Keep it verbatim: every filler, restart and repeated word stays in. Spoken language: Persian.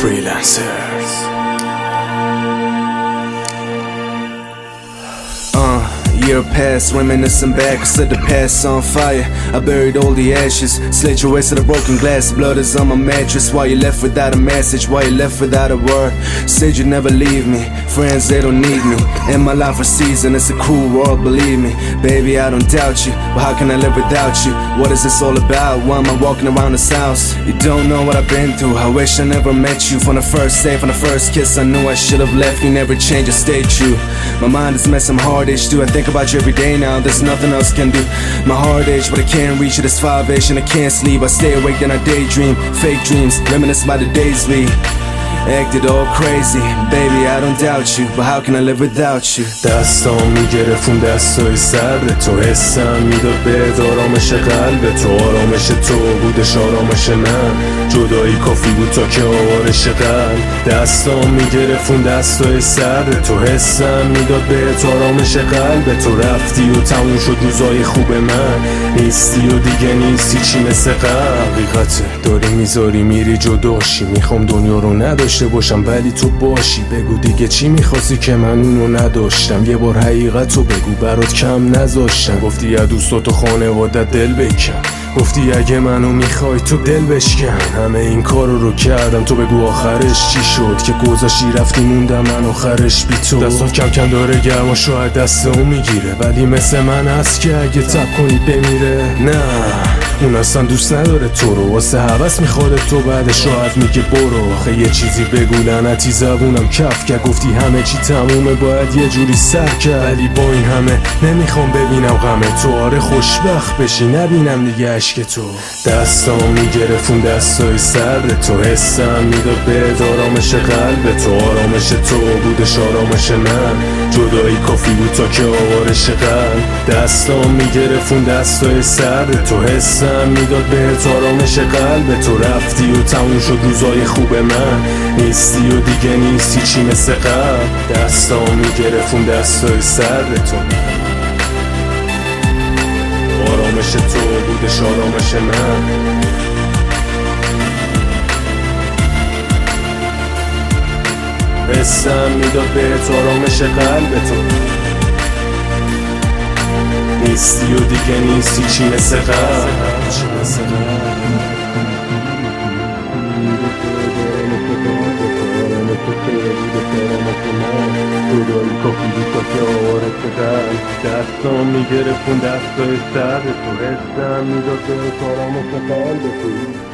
freelancers. Uh, year past, reminiscing back, I set the past on fire. I buried all the ashes, slit your waist to the broken glass. Blood is on my mattress. Why you left without a message? Why you left without a word? Said you never leave me. Friends, they don't need me. In my life for season, it's a cruel world, believe me. Baby, I don't doubt you, but how can I live without you? What is this all about? Why am I walking around this house? You don't know what I've been through. I wish I never met you. From the first day, from the first kiss, I knew I should have left. You never changed, I stayed true. My mind is messing, I'm hard itch too. I think about you every day now, there's nothing else can do. My heart itch, but I can't reach it. It's five-ish and I can't sleep. I stay awake, then I daydream. Fake dreams, reminisce by the days we acted all crazy. Baby, I don't doubt you, but how can I live without you? دستام میگرفون دستای سرد تو، حسم میداد به آرامش قلب تو. آرامش تو بودش آرامش من، جدایی کافی بود تا که آوارش قلب. دستام میگرفون دستای سرد تو، حسم میداد به آرامش قلب تو. رفتی و تموم شد روزای خوب من، نیستی و دیگه نیستی چی مثل قبل. حقیقته داری میذاری میری جداشی، میخوام دنیا رو نداشته باشم ولی تو باشی. بگو دیگه چی میخواستی که من اونو نداشتم؟ یه بار حقیقتو بگو برات کم نذاشتم. گفتی از دوستات و خانوادت دل بکن، گفتی اگه منو میخوای تو دل بشکن. همه این کارو رو کردم، تو بگو آخرش چی شد که گذاشتی رفتی موندم من آخرش بی تو. دستات کم کم داره گرم و شاید دست اون میگیره، ولی مثل من هست که اگه تب کنی بمیره. نه اون اصلا دوست نداره تو رو، واسه هوس میخواد تو، بعدش راحت میگه برو. آخه یه چیزی بگو لعنتی زبونم کف که گفتی همه چی تمومه باید یه جوری سر کرد. ولی با این همه نمیخوام ببینم غم تو، آره خوشبخت بشی نبینم دیگه عشق تو. دستام میگرفون دستای سرد تو، حسم میداد به آرامش قلب تو. آرامش تو بودش آرامش من، جدایی کافی بود تا که آوارش قلب. دستام میگرفون دستای سرد تو، حسم میداد به آرامش قلب تو. رفتی و تموم شد روزای خوب من، نیستی و دیگه نیستی چی مثل قبل. دستام میگرفون دستای سرد تو، آرامش تو بودش آرامش من. حسم میداد به آرامش قلب تو، نیستی و دیگه نیستی چی مثل قبل. دستام میگرفون دستای سرد تو، حسم میداد به آرامش قلب تو.